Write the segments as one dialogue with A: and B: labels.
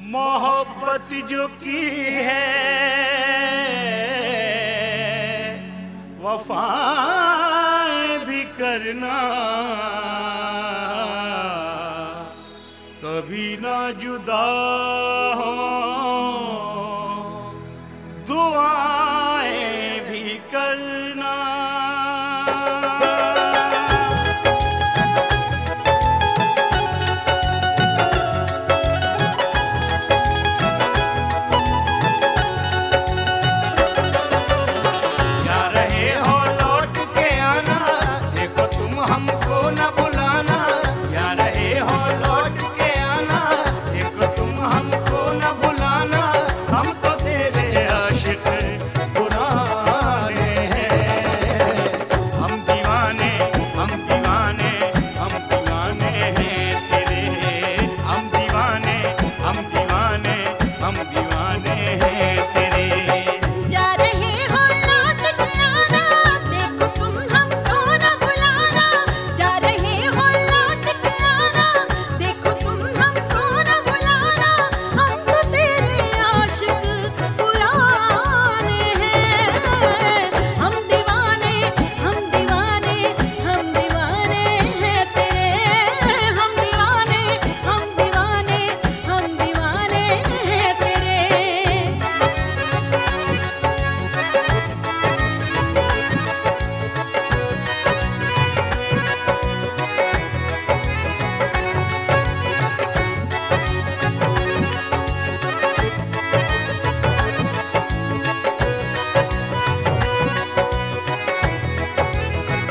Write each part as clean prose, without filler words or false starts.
A: मोहब्बत जो की है वफाएं भी करना, कभी ना जुदा हो दुआएं भी करना। हमको न बुलाना, या रहे हो लौट के आना, देखो तुम हमको न बुलाना, हम तो तेरे आशिक पुराने हैं। हम दीवाने हम दीवाने हम दीवाने हैं तेरे, हम दीवाने हम दीवाने हम दीवाने हैं तेरे।
B: जा रहे हो लौट के आना, देखो तुम हमको न बुलाना, जा रहे हो लौट के आना, देखो तुम हमको न बुलाना, हम तो तेरे आशिक पुराने हैं। हम दीवाने हम दीवाने हम दीवाने हैं तेरे, हम दीवाने हम दीवाने हम दीवाने हैं तेरे।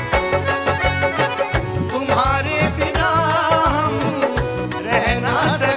A: तुम्हारे बिना हम रह ना सकते।